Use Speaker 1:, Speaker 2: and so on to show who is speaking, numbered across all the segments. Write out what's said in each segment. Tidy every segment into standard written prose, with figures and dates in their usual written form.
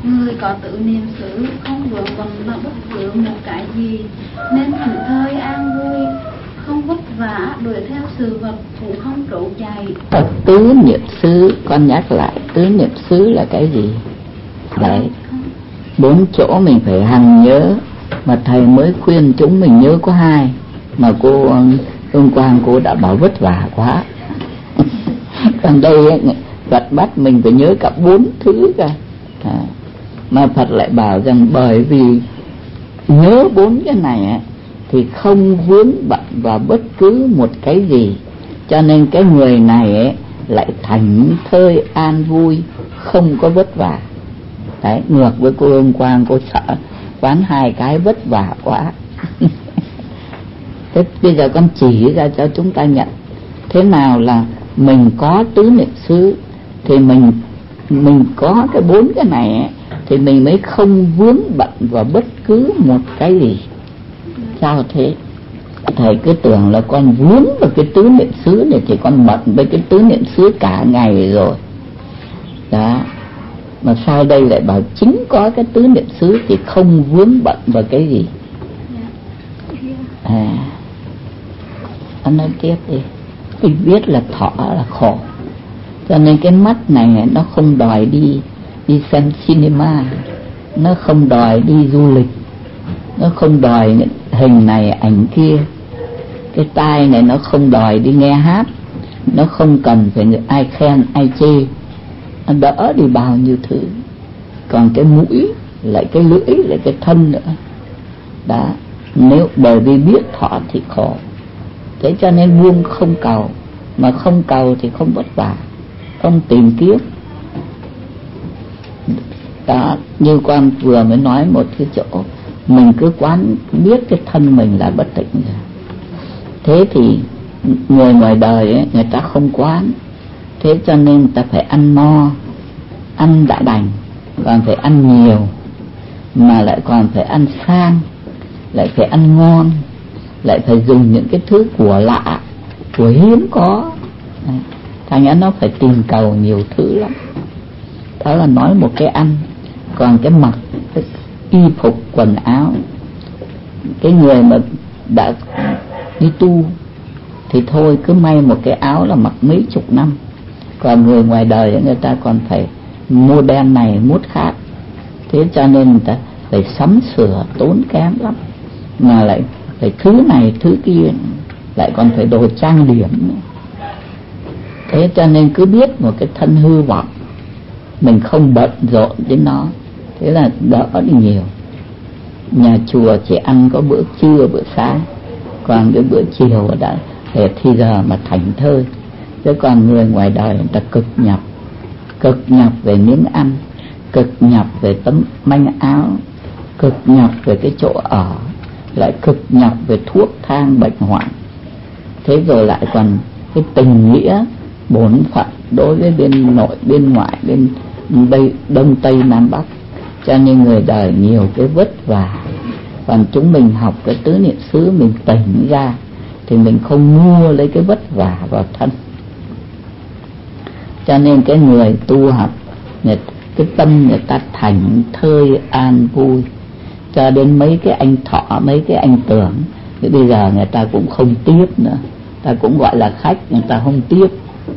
Speaker 1: Người có tự niệm xứ không vướng bận vào bất cứ một cái gì, nên thảnh thơi an vui, không vất vả đuổi theo sự vật, cũng không trốn chạy.
Speaker 2: Tứ niệm xứ, con nhắc lại, tứ niệm xứ là cái gì? Đấy, 4 chỗ mình phải hằng nhớ, mà thầy mới khuyên chúng mình nhớ có 2, mà cô Hương Quang cô đã bảo vất vả quá. Còn đây Phật bắt mình phải nhớ cả 4 thứ cả. Mà Phật lại bảo rằng bởi vì nhớ 4 cái này thì không vướng bận vào bất cứ một cái gì, cho nên cái người này lại thảnh thơi an vui, không có vất vả. Đấy, ngược với cô Hương Quang, cô sợ quán 2 cái vất vả quá. Thế bây giờ con chỉ ra cho chúng ta nhận thế nào là mình có tứ niệm xứ, thì mình có cái 4 cái này thì mình mới không vướng bận vào bất cứ một cái gì. Sao thế? Thầy cứ tưởng là con vướng vào cái tứ niệm xứ này thì con bận với cái tứ niệm xứ cả ngày rồi đó. Mà sao đây lại bảo chính có cái tứ niệm xứ thì không vướng bận vào cái gì? Anh nói tiếp đi. Mình biết là thọ là khổ, cho nên cái mắt này nó không đòi đi xem cinema, nó không đòi đi du lịch, nó không đòi hình này ảnh kia. Cái tai này nó không đòi đi nghe hát, nó không cần phải ai khen ai chê, nó đỡ đi bao nhiêu thứ. Còn cái mũi lại cái lưỡi lại cái thân nữa đó. Nếu bởi vì biết thọ thì khổ, thế cho nên buông không cầu, mà không cầu thì không vất vả, không tìm kiếm đó. Như con vừa mới nói một cái chỗ, mình cứ quán biết cái thân mình là bất tịnh rồi. Thế thì người ngoài đời người ta không quán, thế cho nên người ta phải ăn no, ăn đã đành, còn phải ăn nhiều, mà lại còn phải ăn sang, lại phải ăn ngon, lại phải dùng những cái thứ của lạ, của hiếm có. Thành ra nó phải tìm cầu nhiều thứ lắm. Đó là nói một cái ăn. Còn cái mặc, cái y phục quần áo, cái người mà đã đi tu thì thôi cứ may một cái áo là mặc mấy chục năm. Còn người ngoài đời người ta còn phải mua đen này mốt khác, thế cho nên người ta phải sắm sửa tốn kém lắm, mà lại phải thứ này thứ kia, lại còn phải đồ trang điểm nữa. Thế cho nên cứ biết một cái thân hư vọng, mình không bận rộn đến nó, thế là đỡ đi nhiều. Nhà chùa chỉ ăn có bữa trưa bữa sáng, còn cái bữa chiều đã hết thì giờ mà thảnh thơi. Chứ còn người ngoài đời người ta cực nhập về miếng ăn, cực nhập về tấm manh áo, cực nhập về cái chỗ ở, lại cực nhập về thuốc thang bệnh hoạn. Thế rồi lại còn cái tình nghĩa bổn phận đối với bên nội bên ngoại, bên đây đông tây nam bắc, cho nên người đời nhiều cái vất vả. Còn chúng mình học cái tứ niệm xứ, mình tỉnh ra thì mình không mua lấy cái vất vả vào thân. Cho nên cái người tu học, cái tâm người ta thảnh thơi an vui, cho đến mấy cái anh Thọ, mấy cái anh Tưởng thì bây giờ người ta cũng không tiếp nữa, ta cũng gọi là khách, người ta không tiếp.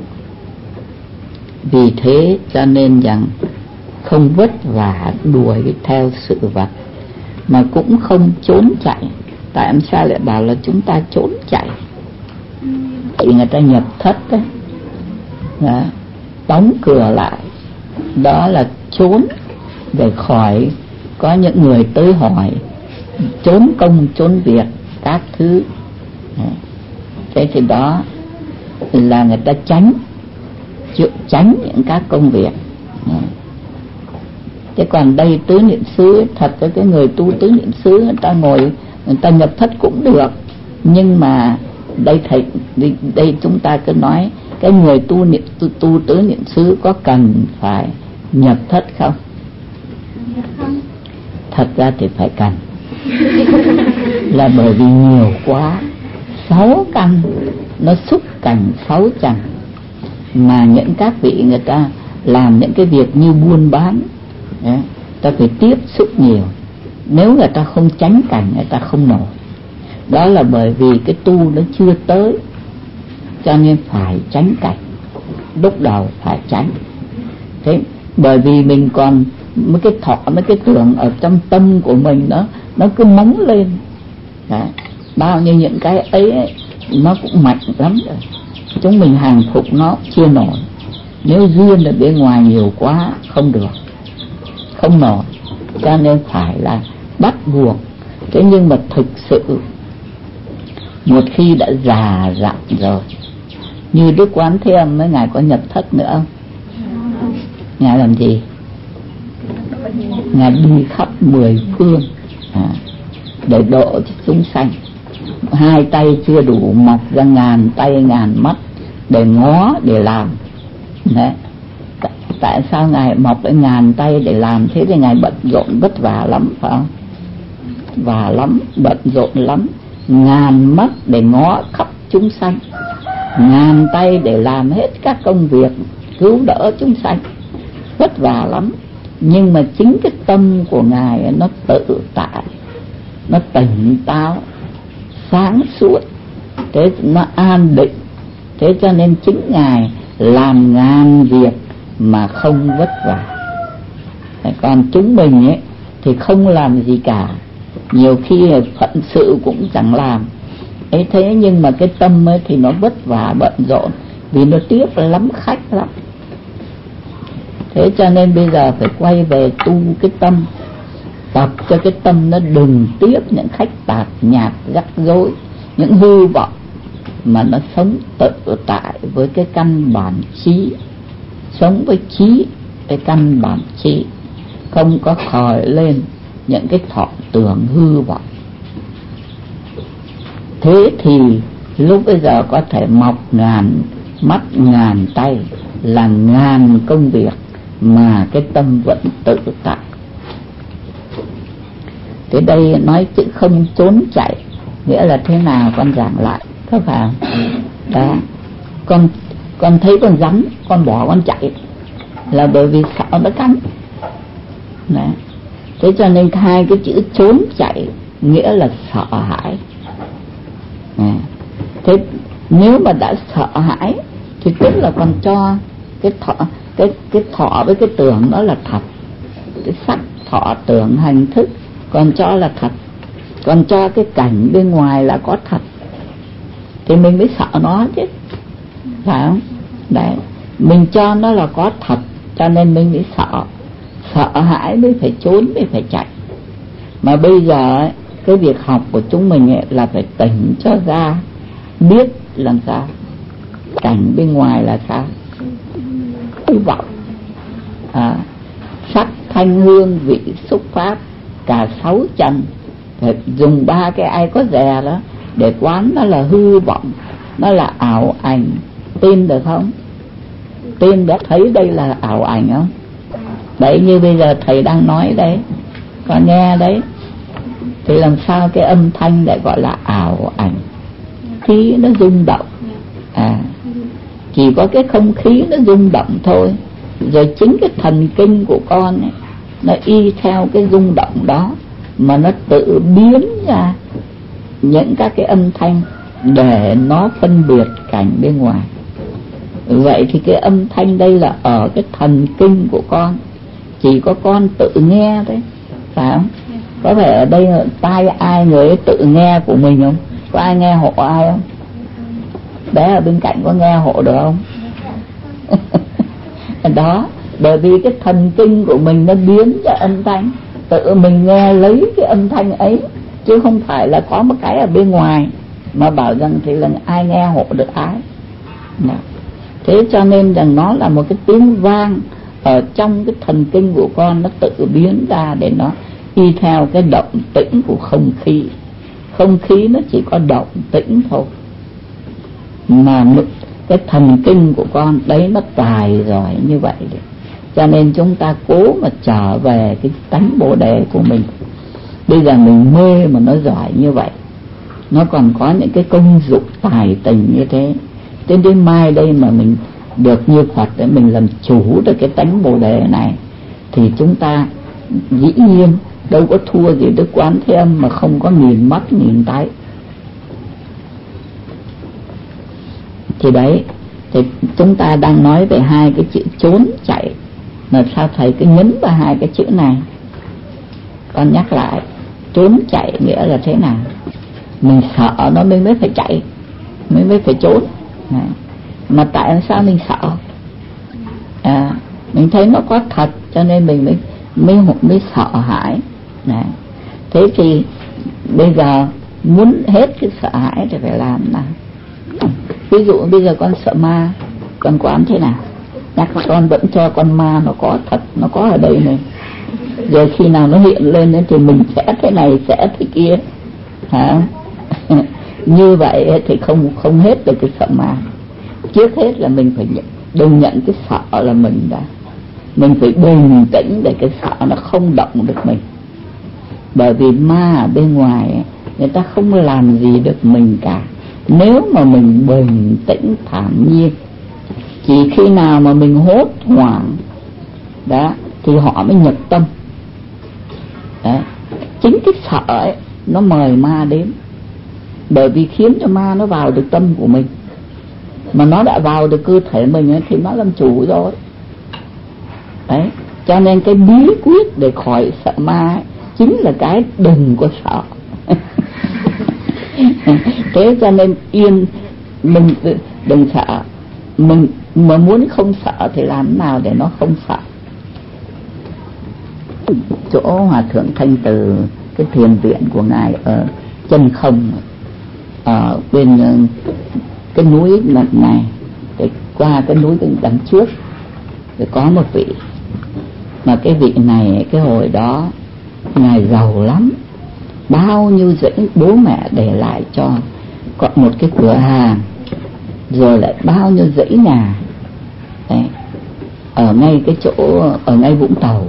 Speaker 2: Vì thế cho nên rằng không vất vả đuổi theo sự vật, mà cũng không trốn chạy. Tại sao lại bảo là chúng ta trốn chạy? Thì người ta nhập thất đấy, đó, đóng cửa lại, đó là trốn để khỏi có những người tới hỏi, trốn công trốn việc các thứ. Thế thì đó là người ta tránh những các công việc. Thế còn đây tứ niệm xứ, thật ra cái người tu tứ niệm xứ người ta ngồi, người ta nhập thất cũng được, nhưng mà đây chúng ta cứ nói cái người tu tứ niệm xứ có cần phải nhập thất không? Thật ra thì phải cần. Là bởi vì nhiều quá, 6 căn nó xúc cảnh 6 trần, mà những các vị người ta làm những cái việc như buôn bán, ta phải tiếp xúc nhiều. Nếu người ta không tránh cảnh, người ta không nổi. Đó là bởi vì cái tu nó chưa tới, cho nên phải tránh cảnh. Lúc đầu phải tránh. Thế bởi vì mình còn mấy cái thọ, mấy cái tưởng ở trong tâm của mình nó cứ móng lên. Đấy. Bao nhiêu những cái ấy nó cũng mạnh lắm rồi. Chúng mình hàng phục nó chưa nổi. Nếu duyên ở bên ngoài nhiều quá không được, không nổi. Cho nên phải là bắt buộc. Thế nhưng mà thực sự một khi đã già dặn rồi, như Đức Quán Thế Âm mấy ngài có nhập thất nữa không? Ngài làm gì? Ngài đi khắp 10 phương để độ chúng sanh. 2 tay chưa đủ, mọc ra ngàn tay ngàn mắt để ngó, để làm. Đấy. Tại sao Ngài mọc ra ngàn tay để làm? Thế thì Ngài bận rộn vất vả lắm, phải không? Và lắm, bận rộn lắm. Ngàn mắt để ngó khắp chúng sanh, ngàn tay để làm hết các công việc cứu đỡ chúng sanh, vất vả lắm. Nhưng mà chính cái tâm của Ngài nó tự tại, nó tỉnh táo, sáng suốt, thế nó an định. Thế cho nên chính Ngài làm ngàn việc mà không vất vả. Còn chúng mình ấy thì không làm gì cả, nhiều khi phận sự cũng chẳng làm ấy. Thế nhưng mà cái tâm ấy thì nó vất vả bận rộn, vì nó tiếp lắm khách lắm. Thế cho nên bây giờ phải quay về tu cái tâm, tập cho cái tâm nó đừng tiếp những khách tạp nhạp rắc rối, những hư vọng, mà nó sống tự tại với cái căn bản trí, sống với trí, cái căn bản trí, không có khởi lên những cái thọ tưởng hư vọng. Thế thì lúc bây giờ có thể mọc ngàn mắt ngàn tay, là ngàn công việc mà cái tâm vẫn tự tại. Thế đây nói chữ không trốn chạy nghĩa là thế nào, con giảng lại có phải không? Đó, con thấy con rắn, con bỏ con chạy là bởi vì sợ nó cắn. Đấy. Thế cho nên hai cái chữ trốn chạy nghĩa là sợ hãi. Thế nếu mà đã sợ hãi thì tức là còn cho cái thọ với cái tưởng nó là thật, cái sắc thọ tưởng hành thức còn cho là thật, còn cho cái cảnh bên ngoài là có thật, thì mình mới sợ nó chứ, phải không? Đấy, mình cho nó là có thật cho nên mình mới sợ, sợ hãi mới phải trốn, mới phải chạy. Mà bây giờ ấy, cái việc học của chúng mình ấy là phải tỉnh cho ra, biết làm sao cảnh bên ngoài là sao, hy vọng sắc thanh hương vị xúc pháp cả 6 chân, phải dùng 3 cái ai có dè đó để quán nó là hư vọng, nó là ảo ảnh. Tin được không? Tin đã thấy đây là ảo ảnh không? Đấy, như bây giờ thầy đang nói đấy, con nghe đấy, thì làm sao cái âm thanh lại gọi là ảo ảnh? Khí nó rung động, chỉ có cái không khí nó rung động thôi, rồi chính cái thần kinh của con ấy, nó y theo cái rung động đó mà nó tự biến ra những các cái âm thanh để nó phân biệt cảnh bên ngoài. Vậy thì cái âm thanh đây là ở cái thần kinh của con, chỉ có con tự nghe đấy, phải không? Có phải ở đây tai ai người ấy tự nghe của mình không? Có ai nghe hộ ai không? Bé ở bên cạnh có nghe hộ được không? Đó, bởi vì cái thần kinh của mình nó biến ra âm thanh, tự mình nghe lấy cái âm thanh ấy, chứ không phải là có một cái ở bên ngoài mà bảo rằng thì là ai nghe hộ được ai. Đó. Thế cho nên rằng nó là một cái tiếng vang ở trong cái thần kinh của con, nó tự biến ra để nó y theo cái động tĩnh của không khí. Không khí nó chỉ có động tĩnh thôi, mà cái thần kinh của con đấy nó tài giỏi như vậy đấy. Cho nên chúng ta cố mà trở về cái tánh Bồ Đề của mình. Bây giờ mình mê mà nó giỏi như vậy, nó còn có những cái công dụng tài tình như thế. Đến mai đây mà mình được như Phật để mình làm chủ được cái tánh Bồ Đề này, thì chúng ta Dĩ nhiên đâu có thua gì Đức Quán Thế Âm mà không có nhìn mắt nhìn tay. Thì đấy, thì chúng ta đang nói về hai cái chữ trốn chạy, mà sao thầy cứ nhấn vào hai cái chữ này? Con nhắc lại, trốn chạy nghĩa là thế nào? Mình sợ nó mới phải chạy, mới phải trốn. Mà tại sao mình sợ? Mình thấy nó có thật cho nên mình mới sợ hãi. Thế thì bây giờ muốn hết cái sợ hãi thì phải làm nào? Ví dụ bây giờ con sợ ma, con quán thế nào? Nhắc con vẫn cho con ma nó có thật, nó có ở đây này. Rồi khi nào nó hiện lên thì mình sẽ thế này, sẽ thế kia. Như vậy thì không hết được cái sợ ma. Trước hết là mình phải đừng nhận cái sợ là mình đã. Mình phải bình tĩnh để cái sợ nó không động được mình. Bởi vì ma ở bên ngoài người ta không làm gì được mình cả. Nếu mà mình bình tĩnh thản nhiên, chỉ khi nào mà mình hốt hoảng đó thì họ mới nhập tâm. Đấy. Chính cái sợ ấy nó mời ma đến, bởi vì khiến cho ma nó vào được tâm của mình. Mà nó đã vào được cơ thể mình ấy, thì nó làm chủ rồi. Đấy. Cho nên cái bí quyết để khỏi sợ ma ấy, chính là cái đừng có sợ. Thế cho nên mình đừng sợ. Mình mà muốn không sợ thì làm thế nào để nó không sợ? Chỗ Hòa Thượng Thanh Từ, cái thiền viện của ngài ở chân không, ở bên cái núi này, để qua cái núi bên đằng trước thì có một vị, mà cái vị này cái hồi đó ngài giàu lắm, bao nhiêu dãy bố mẹ để lại cho, có một cái cửa hàng, rồi lại bao nhiêu dãy nhà. Đấy. Ở ngay cái chỗ, ở ngay Vũng Tàu.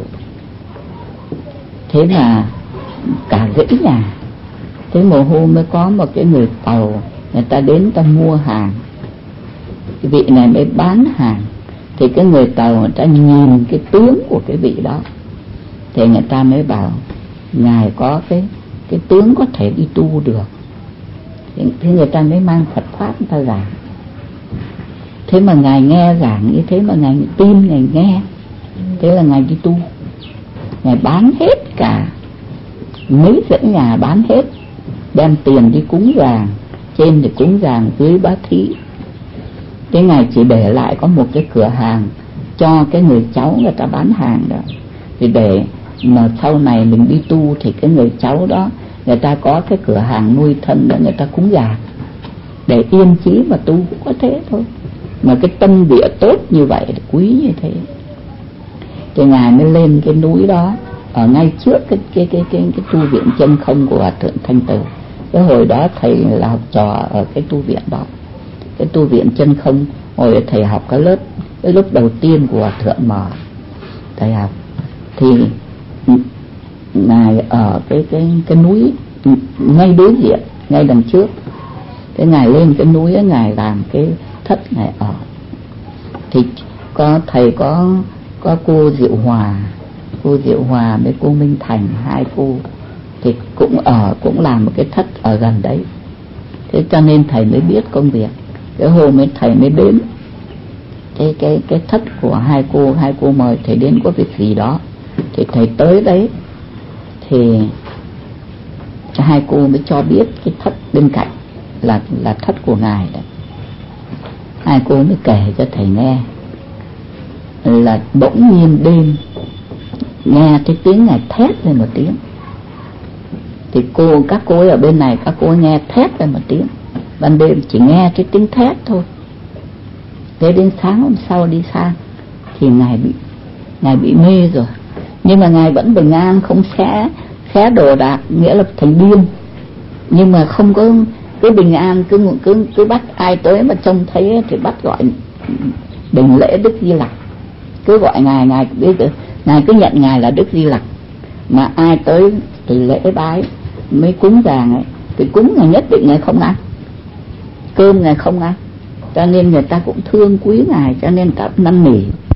Speaker 2: Thế là cả dãy nhà. Thế một hôm mới có một cái người Tàu, người ta đến ta mua hàng, cái vị này mới bán hàng. Thì cái người Tàu người ta nhìn cái tướng của cái vị đó, thì người ta mới bảo ngài có cái tướng có thể đi tu được. Thế người ta mới mang Phật pháp người ta giảng. Thế mà ngài nghe giảng như thế mà ngài tin, ngài nghe. Thế là ngài đi tu. Ngài bán hết cả mấy dãy nhà, bán hết, đem tiền đi cúng dường, trên thì cúng dường, dưới bá thí. Thế ngài chỉ để lại có một cái cửa hàng cho cái người cháu người ta bán hàng đó, thì để mà sau này mình đi tu thì cái người cháu đó người ta có cái cửa hàng nuôi thân đó, người ta cúng dường để yên chí mà tu, cũng có thế thôi. Mà cái tâm địa tốt như vậy, quý như thế, thì ngài mới lên cái núi đó, ở ngay trước cái tu viện chân không của Hòa Thượng Thanh Từ. Cái hồi đó thầy là học trò ở cái tu viện đó, cái tu viện chân không. Hồi thầy học cái lớp đầu tiên của Hòa Thượng mở thầy học, thì ngài ở cái núi ngay đối diện, ngay đằng trước. Thế ngài lên cái núi ấy, ngài làm cái thất ngài ở. Thì có thầy có cô Diệu Hòa với cô Minh Thành, hai cô thì cũng làm một cái thất ở gần đấy. Thế cho nên thầy mới biết công việc. Cái hôm ấy thầy mới đến cái thất của hai cô mời thầy đến có việc gì đó, thì thầy tới đấy thì hai cô mới cho biết cái thất bên cạnh là thất của ngài đấy. Hai cô mới kể cho thầy nghe là bỗng nhiên đêm nghe cái tiếng ngài thét lên một tiếng. Thì các cô ở bên này, các cô nghe thét lên một tiếng. Ban đêm chỉ nghe cái tiếng thét thôi. Thế đến sáng hôm sau đi sang thì ngài bị mê rồi, nhưng mà ngài vẫn bình an, không xé đồ đạc, nghĩa là thành điên. Nhưng mà không có cứ bình an, cứ bắt ai tới mà trông thấy thì bắt gọi đỉnh lễ Đức Di Lặc, cứ gọi ngài cứ nhận ngài là Đức Di Lặc. Mà ai tới thì lễ bái mới cúng dường ấy, thì cúng ngài nhất định ngài không ăn cơm, ngài không ăn, cho nên người ta cũng thương quý ngài, cho nên ta năn nỉ.